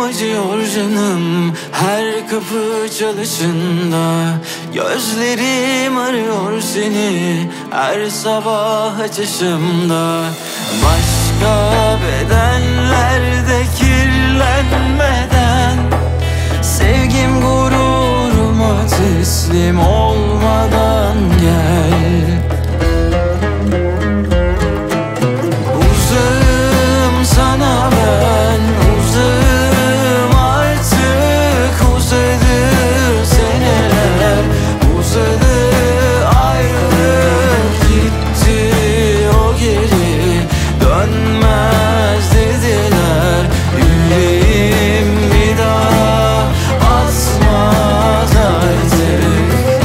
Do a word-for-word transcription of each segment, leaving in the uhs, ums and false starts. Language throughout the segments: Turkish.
acıyor canım her kapı çalışında. Gözlerim arıyor seni her sabah açışımda. Başka bedenlerde kirlenmeden, sevgim gururuma teslim olmadan gel. Uzağım sana ben, uzağım artık. Uzadı seneler, uzadı ayrılık. Gitti o geri dönmez dediler. Yüreğim bir daha atmaz artık.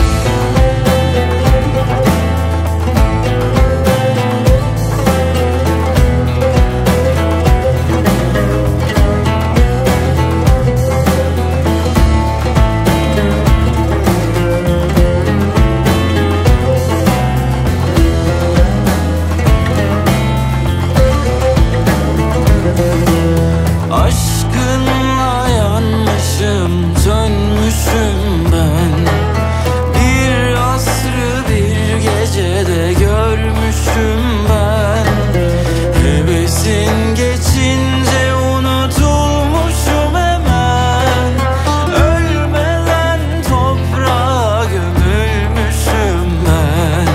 Aşkınla yanmışım, sönmüşüm ben. Bir asrı bir gecede görmüşüm ben. Hevesin geçince unutulmuşum hemen. Ölmeden toprağa gömülmüşüm ben.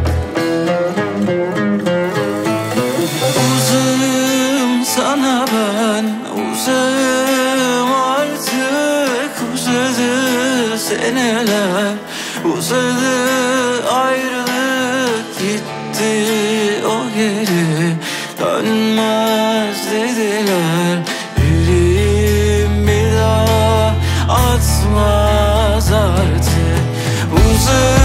Uzağım sana ben, uzağım artık. Uzadı seneler, uzadı ayrılık. Gitti o geri dönmez dediler. Yüreğim bir daha atmaz artık. Uzağım